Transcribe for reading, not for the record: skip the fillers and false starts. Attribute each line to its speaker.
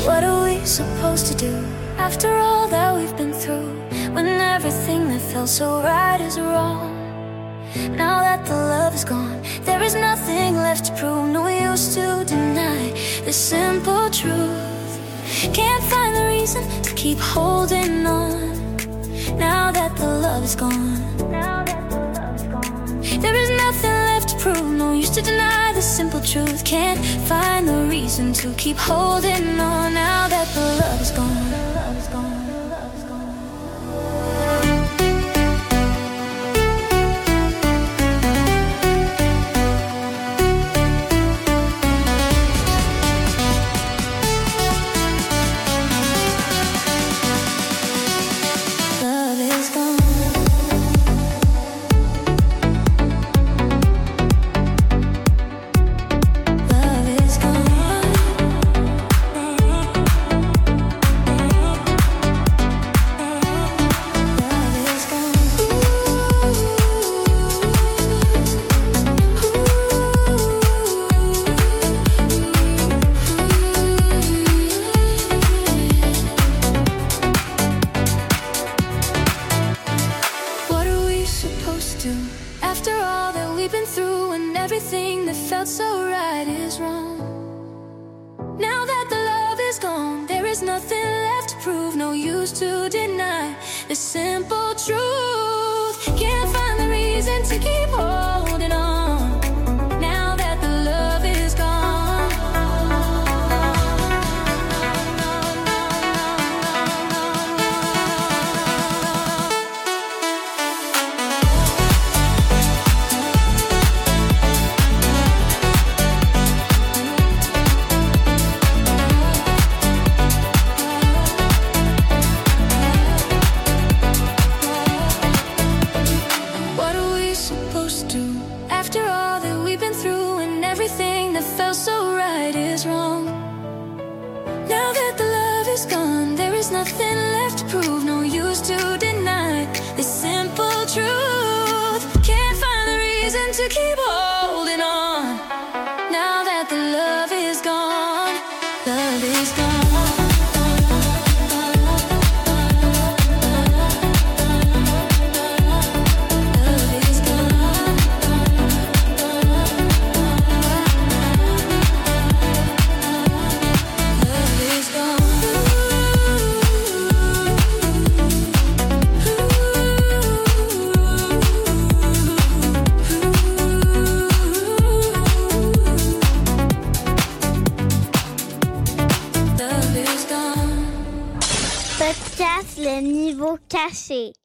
Speaker 1: What are we supposed to do after all that we've been through, when everything that felt so right is wrong? Now that the love is gone, there is nothing left to prove. No use to deny the simple truth. Can't find the reason to keep holding on. Now that the love is gone, there is nothing left to prove. No use to deny the simple truth. Can't find the reason to keep holding on. Now that the love is gone.
Speaker 2: Le niveau caché.